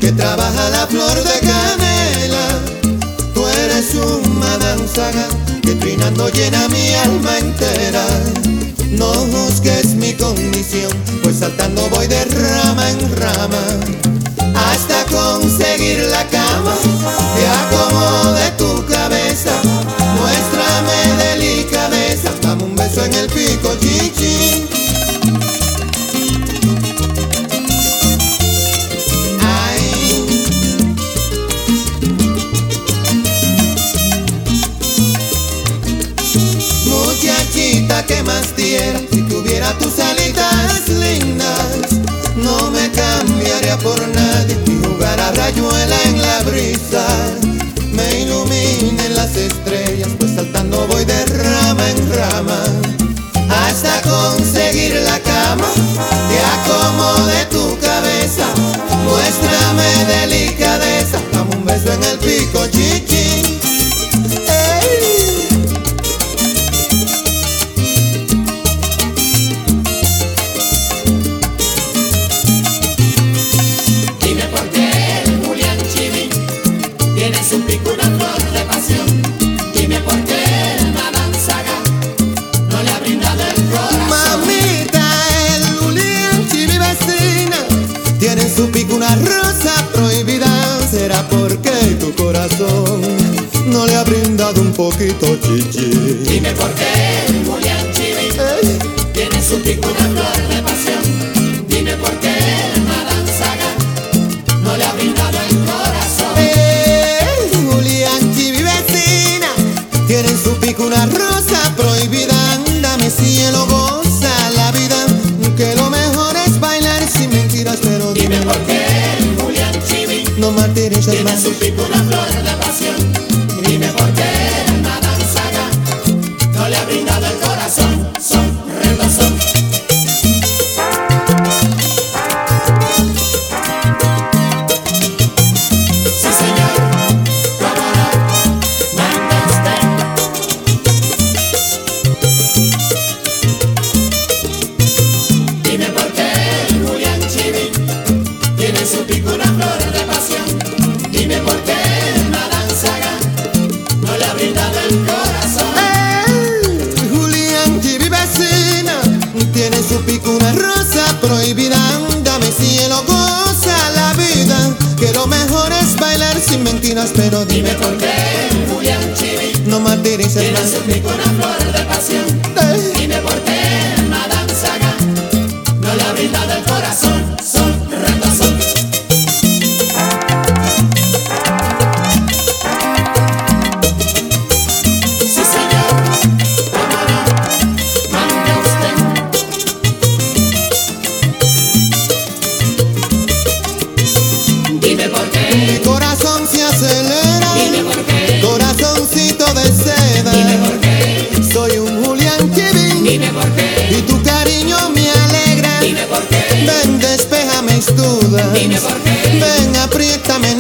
que trabaja la flor de canela. Tú eres un Madame Saga que trinando llena mi alma entera. No juzgues mi condición, pues saltando voy de rama en rama hasta conseguir la cama que acomode tu cabeza. Muéstrame delicadeza, dame un beso en el pico, chichi. Muchachita, ¿qué más diera si tuviera tus alitas lindas? No me cambiaría por nadie y jugar a rayuela en la brisa. Me iluminen las estrellas, pues saltando voy de rama en rama hasta conseguir la cama que acomode tu cabeza. Muéstrame delicadeza, dame un beso en el pico, chichi. Su pico una flor de pasión. Dime por qué el Madame Saga no le ha brindado el corazón. Mamita, el Julianchi, mi vecina, tiene en su pico una rosa prohibida. ¿Será porque tu corazón no le ha brindado un poquito, chichi? Dime por qué el Julianchi tiene en su pico una flor de pasión. Dime por qué el Madame Saga no le ha brindado el corazón. Tiene en su pico una rosa prohibida. Dame cielo, goza la vida, que lo mejor es bailar sin mentiras. Pero dime por qué el Julianchi no martirices más. Tiene en su pico una flor de pasión. Dime por qué el Madame Saga no le ha brindado el corazón. Son retazón. Sí, señor, cómo no, manda usted. Dime por qué el Julianchi tiene en su pico una flor de pasión. Dime por qué el Madame Saga no le ha brindado el corazón. Julianchi, mi vecina, tiene en su pico una rosa prohibida. Dame cielo, goza la vida, que lo mejor es bailar sin mentiras. Pero Dime por qué el Julianchi no martirices tiene en más. su pico una flor de pasión. Dime por qué el Madame Saga no le ha brindado el corazón. Son retazón. Sí, señor, cómo no, mande usted. Dime por Mi qué. corazón se acelera, Dime por qué. corazoncito de seda. Dime por qué. Soy un Julianchi, Dime por qué. y tu cariño me alegra. Dime por qué. Ven, despéjame mis dudas. Dime por qué. Ven, apriétame